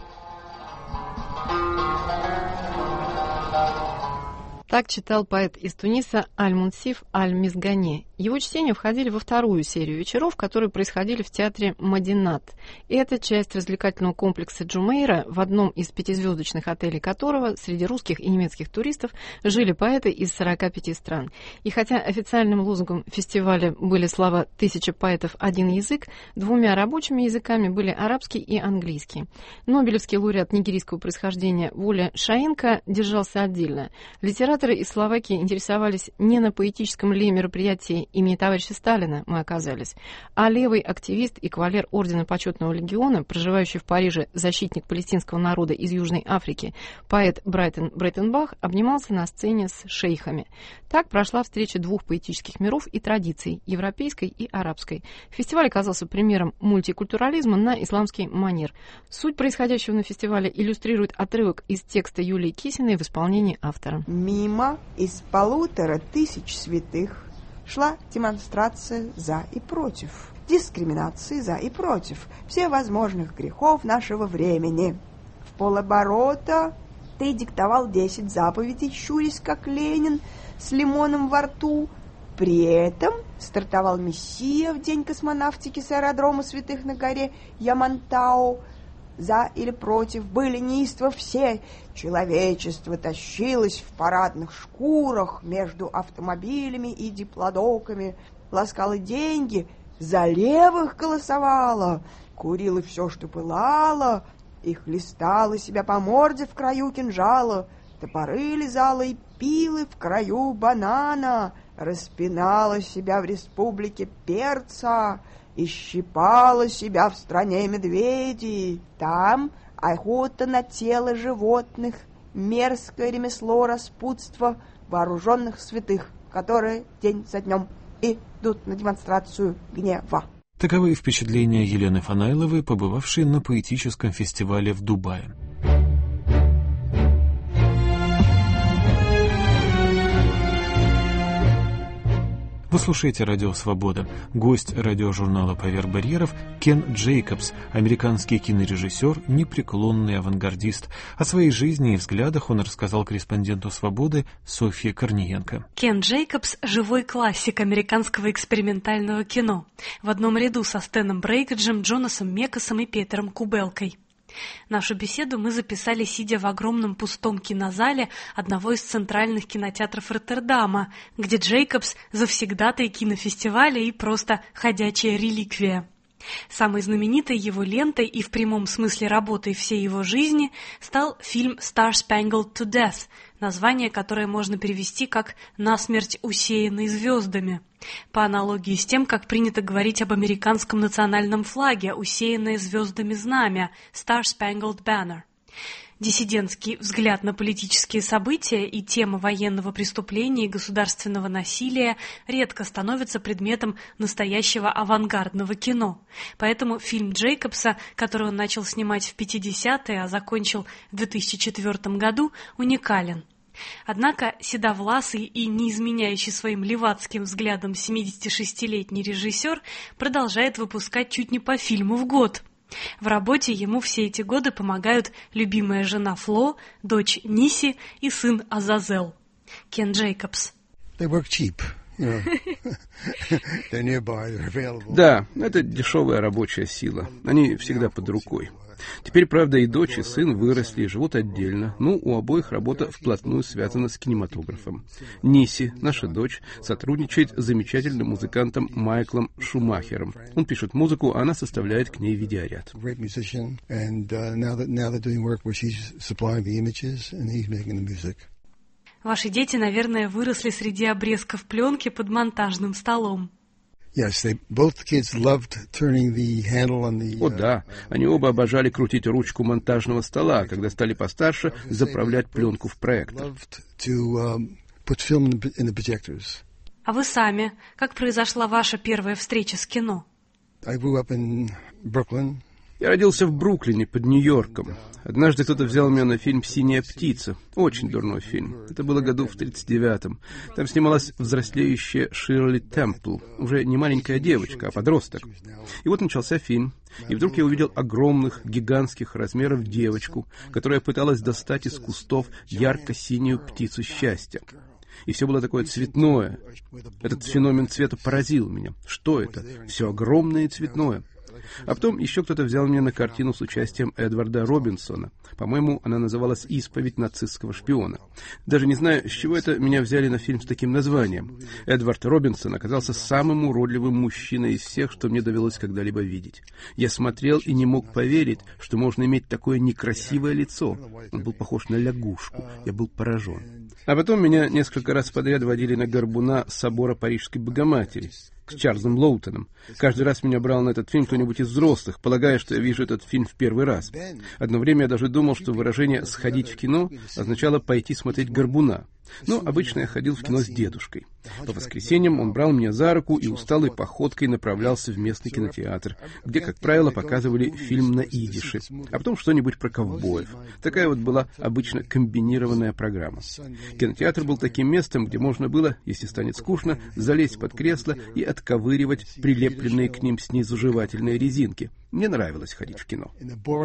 Так читал поэт из Туниса Аль-Мунсиф Аль-Мизгани. Его чтения входили во вторую серию вечеров, которые происходили в театре Мадинат. И это часть развлекательного комплекса Джумейра, в одном из 5-звездочных отелей которого среди русских и немецких туристов жили поэты из 45 стран. И хотя официальным лозунгом фестиваля были слова «1000 поэтов, один язык», двумя рабочими языками были арабский и английский. Нобелевский лауреат нигерийского происхождения Воля Шаинка держался отдельно. Литераторы из Словакии интересовались не на поэтическом ли мероприятии имени товарища Сталина мы оказались, а левый активист и кавалер Ордена Почетного Легиона, проживающий в Париже защитник палестинского народа из Южной Африки, поэт Брайтон Брейтенбах, обнимался на сцене с шейхами. Так прошла встреча двух поэтических миров и традиций, европейской и арабской. Фестиваль оказался примером мультикультурализма на исламский манер. Суть происходящего на фестивале иллюстрирует отрывок из текста Юлии Кисиной в исполнении автора. Мимо из 1500 святых шла демонстрация за и против, дискриминации за и против всевозможных грехов нашего времени. В полоборота ты диктовал 10 заповедей, щурясь как Ленин, с лимоном во рту. При этом стартовал Мессия в день космонавтики с аэродрома святых на горе Ямантау. За или против были неистово все. Человечество тащилось в парадных шкурах между автомобилями и диплодоками, ласкало деньги, за левых голосовало, курило все, что пылало, и хлестало себя по морде в краю кинжала. топоры лизала и пилы в краю банана, распинала себя в республике перца и щипала себя в стране медведей. Там охота на тело животных, мерзкое ремесло распутства вооруженных святых, которые день за днем идут на демонстрацию гнева. Таковы впечатления Елены Фанайловой, побывавшей на поэтическом фестивале в Дубае. Вы слушаете «Радио Свобода». Гость радиожурнала «Поверх барьеров» Кен Джейкобс, американский кинорежиссер, непреклонный авангардист. О своей жизни и взглядах он рассказал корреспонденту «Свободы» Софье Корниенко. Кен Джейкобс – живой классик американского экспериментального кино. В одном ряду со Стэном Брейкеджем, Джонасом Мекасом и Петером Кубелкой. Нашу беседу мы записали, сидя в огромном пустом кинозале одного из центральных кинотеатров Роттердама, где Джейкобс – завсегдатай кинофестиваля и просто ходячая реликвия. Самой знаменитой его лентой и в прямом смысле работой всей его жизни стал фильм «Star Spangled to Death», название которое можно перевести как «насмерть усеянный звездами», по аналогии с тем, как принято говорить об американском национальном флаге, усеянное звездами знамя «Star Spangled Banner». Диссидентский взгляд на политические события и тема военного преступления и государственного насилия редко становятся предметом настоящего авангардного кино. Поэтому фильм Джейкобса, который он начал снимать в 50-е, а закончил в 2004 году, уникален. Однако седовласый и не изменяющий своим левацким взглядом 76-летний режиссер продолжает выпускать чуть не по фильму в год. В работе ему все эти годы помогают любимая жена Фло, дочь Ниси и сын Азазел. Кен Джейкобс. Да, это дешевая рабочая сила. Они всегда под рукой. Теперь, правда, и дочь, и сын выросли и живут отдельно. Ну, у обоих работа вплотную связана с кинематографом. Ниси, наша дочь, сотрудничает с замечательным музыкантом Майклом Шумахером. Он пишет музыку, а она составляет к ней видеоряд. Ваши дети, наверное, выросли среди обрезков пленки под монтажным столом. О да, они оба обожали крутить ручку монтажного стола, а когда стали постарше, заправлять пленку в проектор. А вы сами? Как произошла ваша первая встреча с кино? Я родился в Бруклине, под Нью-Йорком. Однажды кто-то взял меня на фильм «Синяя птица». Очень дурной фильм. Это было году в 1939-м. Там снималась взрослеющая Ширли Темпл. Уже не маленькая девочка, а подросток. И вот начался фильм. И вдруг я увидел огромных, гигантских размеров девочку, которая пыталась достать из кустов ярко-синюю птицу счастья. И все было такое цветное. Этот феномен цвета поразил меня. Что это? Все огромное и цветное. А потом еще кто-то взял меня на картину с участием Эдварда Робинсона. По-моему, она называлась «Исповедь нацистского шпиона». Даже не знаю, с чего это меня взяли на фильм с таким названием. Эдвард Робинсон оказался самым уродливым мужчиной из всех, что мне довелось когда-либо видеть. Я смотрел и не мог поверить, что можно иметь такое некрасивое лицо. Он был похож на лягушку. Я был поражен. А потом меня несколько раз подряд водили на горбуна собора Парижской Богоматери с Чарльзом Лоутоном. Каждый раз меня брал на этот фильм кто-нибудь из взрослых, полагая, что я вижу этот фильм в первый раз. Одно время я даже думал, что выражение «сходить в кино» означало пойти смотреть горбуна. Но обычно я ходил в кино с дедушкой. По воскресеньям он брал меня за руку и усталой походкой направлялся в местный кинотеатр, где, как правило, показывали фильм на идише, а потом что-нибудь про ковбоев. Такая вот была обычно комбинированная программа. Кинотеатр был таким местом, где можно было, если станет скучно, залезть под кресло и отковыривать прилепленные к ним снизу жевательные резинки. Мне нравилось ходить в кино.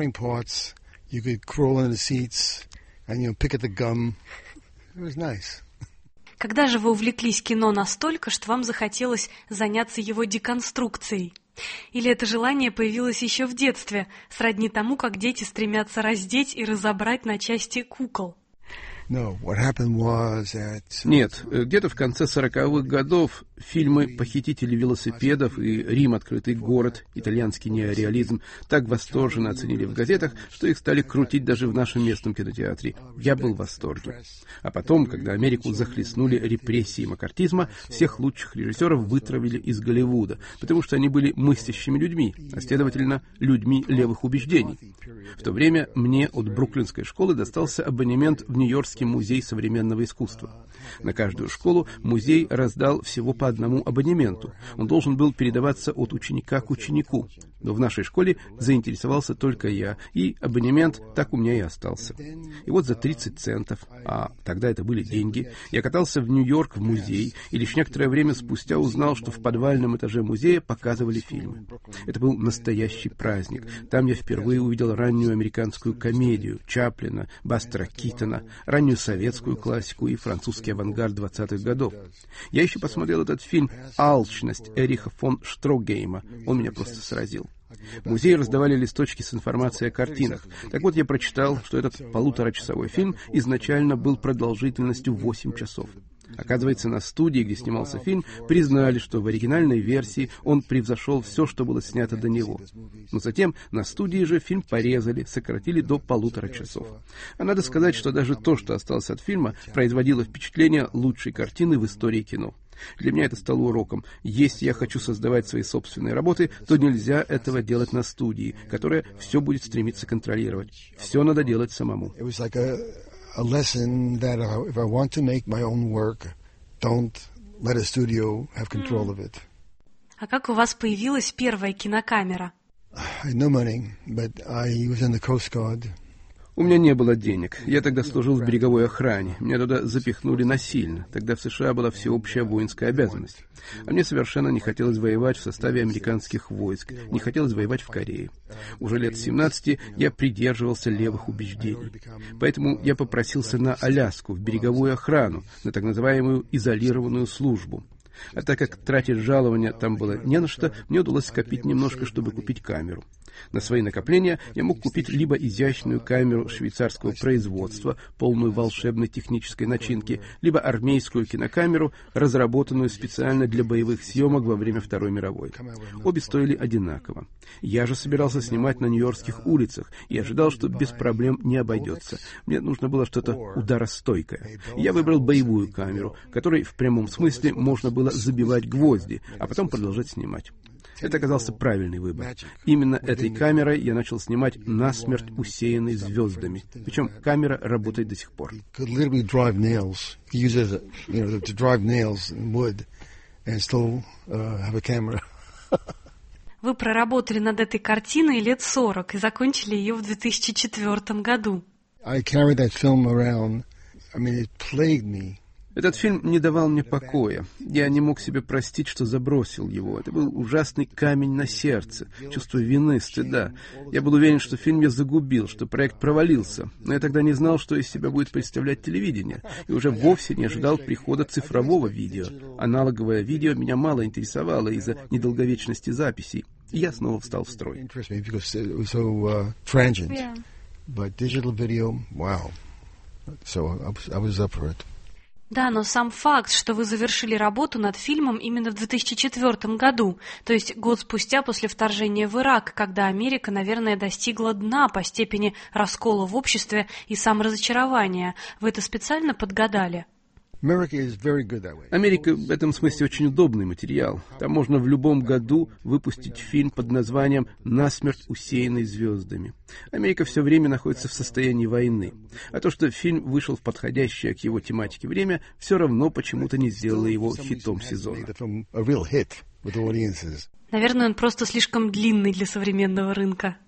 Когда же вы увлеклись кино настолько, что вам захотелось заняться его деконструкцией? Или это желание появилось еще в детстве, сродни тому, как дети стремятся раздеть и разобрать на части кукол? Нет, где-то в конце 40-х годов фильмы «Похитители велосипедов» и «Рим. Открытый город», итальянский неореализм, так восторженно оценили в газетах, что их стали крутить даже в нашем местном кинотеатре. Я был в восторге. А потом, когда Америку захлестнули репрессии маккартизма, всех лучших режиссеров вытравили из Голливуда, потому что они были мыслящими людьми, а следовательно, людьми левых убеждений. В то время мне от Бруклинской школы достался абонемент в Нью-Йоркский музей современного искусства. На каждую школу музей раздал всего по одному абонементу. Он должен был передаваться от ученика к ученику. Но в нашей школе заинтересовался только я, и абонемент так у меня и остался. И вот за 30 центов, а тогда это были деньги, я катался в Нью-Йорк в музей, и лишь некоторое время спустя узнал, что в подвальном этаже музея показывали фильмы. Это был настоящий праздник. Там я впервые увидел раннюю американскую комедию Чаплина, Бастера Китона, раннюю советскую классику и французский авангард 20-х годов. Я еще посмотрел этот фильм «Алчность» Эриха фон Штрогейма. Он меня просто сразил. В музее раздавали листочки с информацией о картинах. Так вот, я прочитал, что этот 1,5-часовой фильм изначально был продолжительностью 8 часов. Оказывается, на студии, где снимался фильм, признали, что в оригинальной версии он превзошел все, что было снято до него. Но затем на студии же фильм порезали, сократили до 1,5 часов. А надо сказать, что даже то, что осталось от фильма, производило впечатление лучшей картины в истории кино. Для меня это стало уроком. Если я хочу создавать свои собственные работы, то нельзя этого делать на студии, которая все будет стремиться контролировать. Все надо делать самому. A lesson that if I want to make my own work, don't let a studio have control of it. А как у вас появилась первая кинокамера? I had no money, but I was in the Coast Guard. У меня не было денег. Я тогда служил в береговой охране. Меня туда запихнули насильно. Тогда в США была всеобщая воинская обязанность. А мне совершенно не хотелось воевать в составе американских войск. Не хотелось воевать в Корее. Уже лет 17 я придерживался левых убеждений. Поэтому я попросился на Аляску, в береговую охрану, на так называемую изолированную службу. А так как тратить жалования там было не на что, мне удалось скопить немножко, чтобы купить камеру. На свои накопления я мог купить либо изящную камеру швейцарского производства, полную волшебной технической начинки, либо армейскую кинокамеру, разработанную специально для боевых съемок во время Второй мировой. Обе стоили одинаково. Я же собирался снимать на нью-йоркских улицах и ожидал, что без проблем не обойдется. Мне нужно было что-то ударостойкое. Я выбрал боевую камеру, которой в прямом смысле можно было забивать гвозди, а потом продолжать снимать. Это оказался правильный выбор. Именно этой камерой я начал снимать насмерть усеянный звездами. Причем камера работает до сих пор. Вы проработали над этой картиной лет 40 и закончили ее в 2004 году. Этот фильм не давал мне покоя. Я не мог себе простить, что забросил его. Это был ужасный камень на сердце, чувство вины, стыда. Я был уверен, что фильм я загубил, что проект провалился. Но я тогда не знал, что из себя будет представлять телевидение, и уже вовсе не ожидал прихода цифрового видео. Аналоговое видео меня мало интересовало из-за недолговечности записей. И я снова встал в строй. Да, но сам факт, что вы завершили работу над фильмом именно в 2004 году, то есть год спустя после вторжения в Ирак, когда Америка, наверное, достигла дна по степени раскола в обществе и саморазочарования, вы это специально подгадали? Америка в этом смысле очень удобный материал. Там можно в любом году выпустить фильм под названием «Насмерть усеянный звездами». Америка все время находится в состоянии войны. А то, что фильм вышел в подходящее к его тематике время, все равно почему-то не сделало его хитом сезона. Наверное, он просто слишком длинный для современного рынка.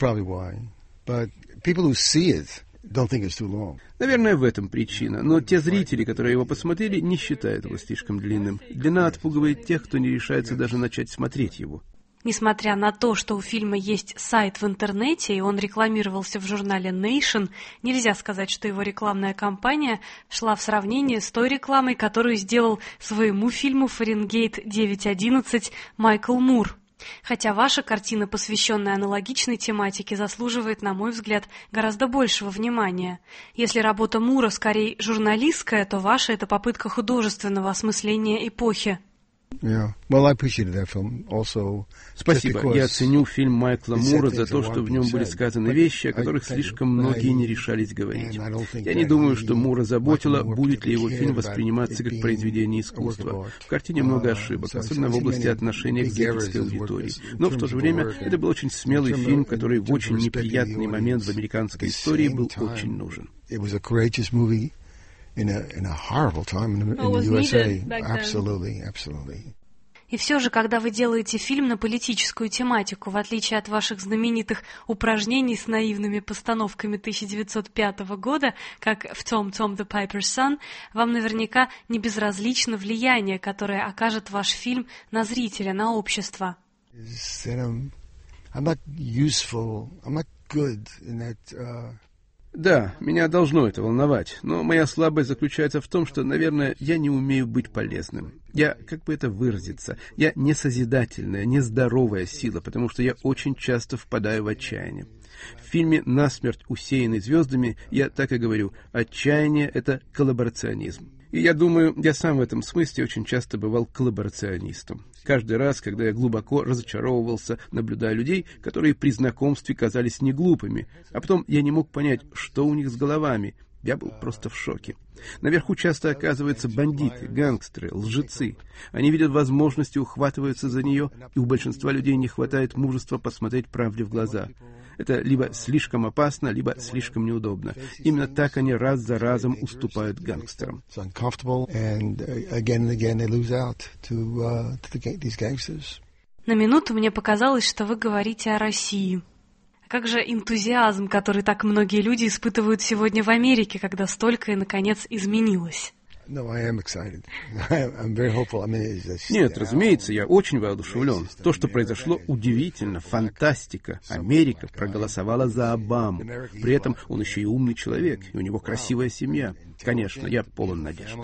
Наверное, в этом причина. Но те зрители, которые его посмотрели, не считают его слишком длинным. Длина отпугивает тех, кто не решается даже начать смотреть его. Несмотря на то, что у фильма есть сайт в интернете, и он рекламировался в журнале Nation, нельзя сказать, что его рекламная кампания шла в сравнении с той рекламой, которую сделал своему фильму «Фаренгейт 9.11» Майкл Мур. Хотя ваша картина, посвященная аналогичной тематике, заслуживает, на мой взгляд, гораздо большего внимания. Если работа Мура скорее журналистская, то ваша — это попытка художественного осмысления эпохи. Спасибо. Я ценю фильм Майкла Мура за то, что в нем были сказаны вещи, о которых слишком многие не решались говорить. Я не думаю, что Мура заботило, будет ли его фильм восприниматься как произведение искусства. В картине много ошибок, особенно в области отношения к зрительской аудитории. Но в то же время это был очень смелый фильм, который в очень неприятный момент в американской истории был очень нужен. In a horrible time in the USA. Absolutely. И все же, когда вы делаете фильм на политическую тематику, в отличие от ваших знаменитых упражнений с наивными постановками 1905 года, как в Tom the Piper's Son, вам наверняка не безразлично влияние, которое окажет ваш фильм на зрителя, на общество. Да, меня должно это волновать, но моя слабость заключается в том, что, наверное, я не умею быть полезным. Я, как бы это выразиться, я не созидательная, не здоровая сила, потому что я очень часто впадаю в отчаяние. В фильме «Насмерть усеянный звездами» я так и говорю: отчаяние — это коллаборационизм. И я думаю, я сам в этом смысле очень часто бывал коллаборационистом. Каждый раз, когда я глубоко разочаровывался, наблюдая людей, которые при знакомстве казались не глупыми, а потом я не мог понять, что у них с головами. Я был просто в шоке. Наверху часто оказываются бандиты, гангстеры, лжецы. Они видят возможность и ухватываются за нее, и у большинства людей не хватает мужества посмотреть правде в глаза. Это либо слишком опасно, либо слишком неудобно. Именно так они раз за разом уступают гангстерам. На минуту мне показалось, что вы говорите о России. Как же энтузиазм, который так многие люди испытывают сегодня в Америке, когда столько и, наконец, изменилось? Нет, разумеется, я очень воодушевлен. То, что произошло, удивительно, фантастика. Америка проголосовала за Обаму. При этом он еще и умный человек, и у него красивая семья. Конечно, я полон надежд.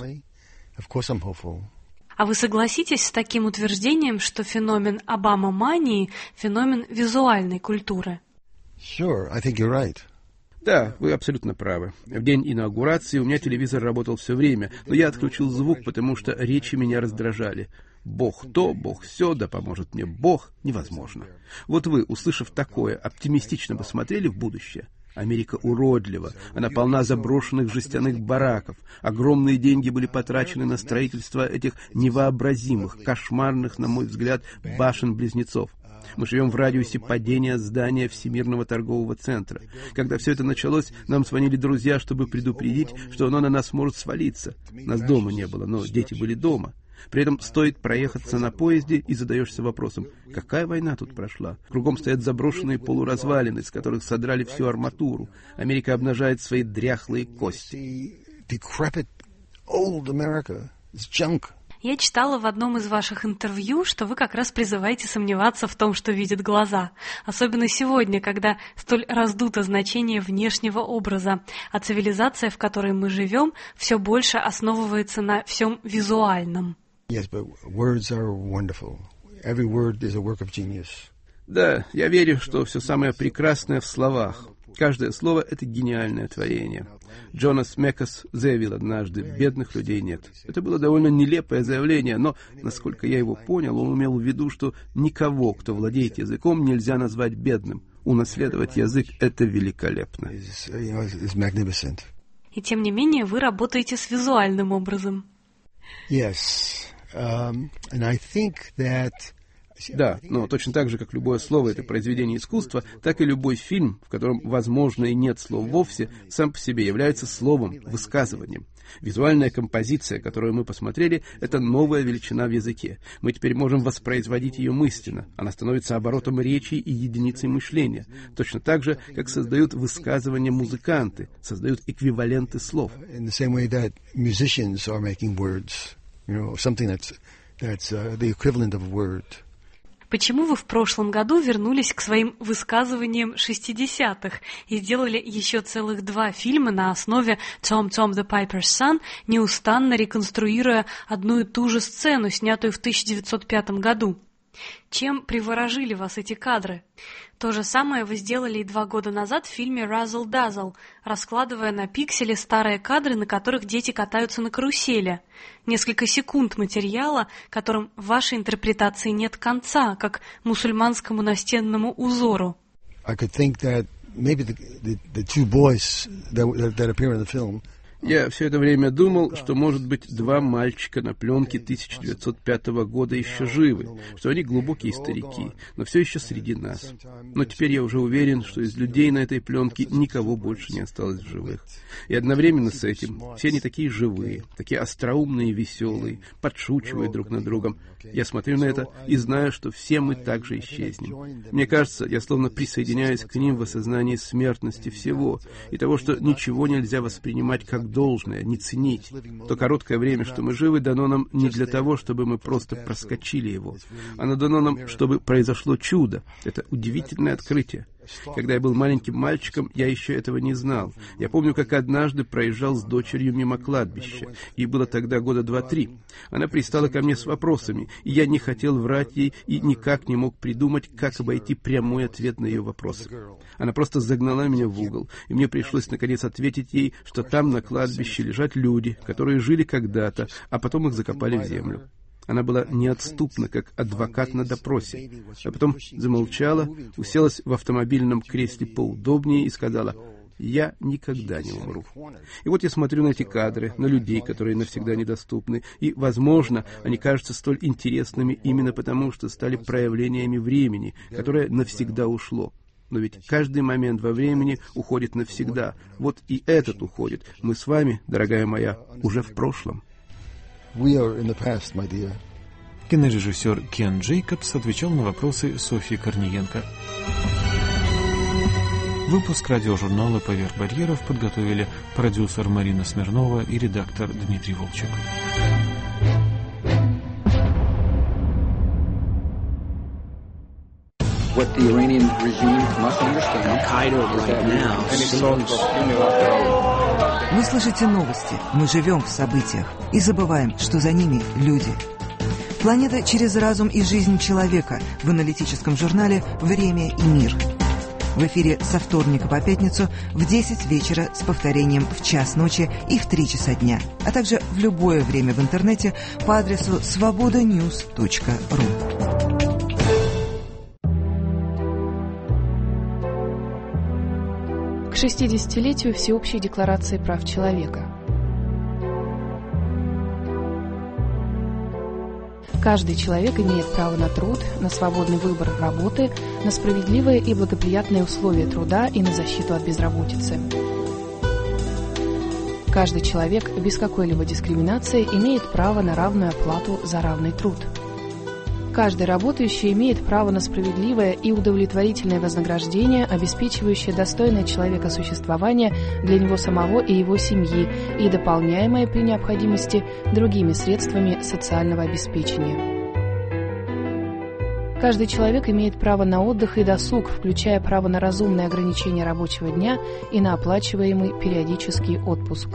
А вы согласитесь с таким утверждением, что феномен Обама-мании – феномен визуальной культуры? Да, вы абсолютно правы. В день инаугурации у меня телевизор работал все время, но я отключил звук, потому что речи меня раздражали. Бог то, Бог сё, да поможет мне Бог, невозможно. Вот вы, услышав такое, оптимистично бы смотрели в будущее? Америка уродлива, она полна заброшенных жестяных бараков, огромные деньги были потрачены на строительство этих невообразимых, кошмарных, на мой взгляд, башен-близнецов. Мы живем в радиусе падения здания Всемирного торгового центра. Когда все это началось, нам звонили друзья, чтобы предупредить, что оно на нас может свалиться. Нас дома не было, но дети были дома. При этом стоит проехаться на поезде и задаешься вопросом: какая война тут прошла? Кругом стоят заброшенные полуразвалины, с которых содрали всю арматуру. Америка обнажает свои дряхлые кости. Я читала в одном из ваших интервью, что вы как раз призываете сомневаться в том, что видят глаза. Особенно сегодня, когда столь раздуто значение внешнего образа, а цивилизация, в которой мы живем, все больше основывается на всем визуальном. Да, я верю, что все самое прекрасное в словах. Каждое слово — это гениальное творение. Джонас Мекас заявил однажды: бедных людей нет. Это было довольно нелепое заявление, но, насколько я его понял, он имел в виду, что никого, кто владеет языком, нельзя назвать бедным. Унаследовать язык — это великолепно. И тем не менее вы работаете с визуальным образом. Да, но точно так же, как любое слово — это произведение искусства, так и любой фильм, в котором, возможно, и нет слов вовсе, сам по себе является словом, высказыванием. Визуальная композиция, которую мы посмотрели, — это новая величина в языке. Мы теперь можем воспроизводить ее мысленно. Она становится оборотом речи и единицей мышления. Точно так же, как создают высказывания музыканты, создают эквиваленты слов. Почему вы в прошлом году вернулись к своим высказываниям 60-х и сделали еще целых 2 фильма на основе Tom the Piper's Son, неустанно реконструируя одну и ту же сцену, снятую в 1905 году? Чем приворожили вас эти кадры? То же самое вы сделали и 2 года назад в фильме «Razzle-Dazzle», раскладывая на пиксели старые кадры, на которых дети катаются на карусели. Несколько секунд материала, которым в вашей интерпретации нет конца, как мусульманскому настенному узору. I could think that maybe the two boys that appear in the film. Я все это время думал, что, может быть, 2 мальчика на пленке 1905 года еще живы, что они глубокие старики, но все еще среди нас. Но теперь я уже уверен, что из людей на этой пленке никого больше не осталось в живых. И одновременно с этим все они такие живые, такие остроумные и веселые, подшучивают друг над другом. Я смотрю на это и знаю, что все мы также исчезнем. Мне кажется, я словно присоединяюсь к ним в осознании смертности всего и того, что ничего нельзя воспринимать как должное, не ценить. То короткое время, что мы живы, дано нам не для того, чтобы мы просто проскочили его. Оно дано нам, чтобы произошло чудо. Это удивительное открытие. Когда я был маленьким мальчиком, я еще этого не знал. Я помню, как однажды проезжал с дочерью мимо кладбища. Ей было тогда года 2-3. Она пристала ко мне с вопросами, и я не хотел врать ей и никак не мог придумать, как обойти прямой ответ на ее вопросы. Она просто загнала меня в угол, и мне пришлось наконец ответить ей, что там на кладбище лежат люди, которые жили когда-то, а потом их закопали в землю. Она была неотступна, как адвокат на допросе, а потом замолчала, уселась в автомобильном кресле поудобнее и сказала: «Я никогда не умру». И вот я смотрю на эти кадры, на людей, которые навсегда недоступны, и, возможно, они кажутся столь интересными именно потому, что стали проявлениями времени, которое навсегда ушло. Но ведь каждый момент во времени уходит навсегда. Вот и этот уходит. Мы с вами, дорогая моя, уже в прошлом. We are in the past, my dear. Кинорежиссер Кен Джейкобс отвечал на вопросы Софьи Корниенко. Выпуск радиожурнала «Поверх барьеров» подготовили продюсер Марина Смирнова и редактор Дмитрий Волчек. What the Iranian regime must understand, Al-Qaeda right now. Вы слышите новости, мы живем в событиях и забываем, что за ними люди. Планета через разум и жизнь человека в аналитическом журнале «Время и мир». В эфире со вторника по пятницу в 10 вечера с повторением в 1:00 ночи и в 3 часа дня, а также в любое время в интернете по адресу svobodanews.ru. К 60-летию Всеобщей декларации прав человека. Каждый человек имеет право на труд, на свободный выбор работы, на справедливые и благоприятные условия труда и на защиту от безработицы. Каждый человек без какой-либо дискриминации имеет право на равную оплату за равный труд. Каждый работающий имеет право на справедливое и удовлетворительное вознаграждение, обеспечивающее достойное человека существование для него самого и его семьи и дополняемое при необходимости другими средствами социального обеспечения. Каждый человек имеет право на отдых и досуг, включая право на разумное ограничение рабочего дня и на оплачиваемый периодический отпуск.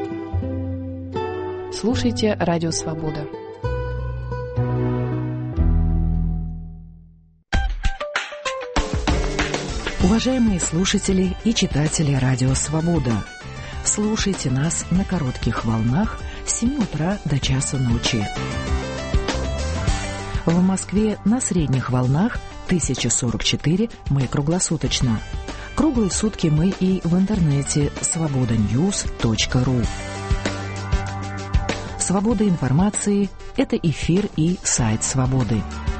Слушайте «Радио Свобода». Уважаемые слушатели и читатели «Радио Свобода», слушайте нас на коротких волнах с 7 утра до часа ночи. В Москве на средних волнах 1044 мы круглосуточно. Круглые сутки мы и в интернете svobodanews.ru. Свобода информации – это эфир и сайт «Свободы».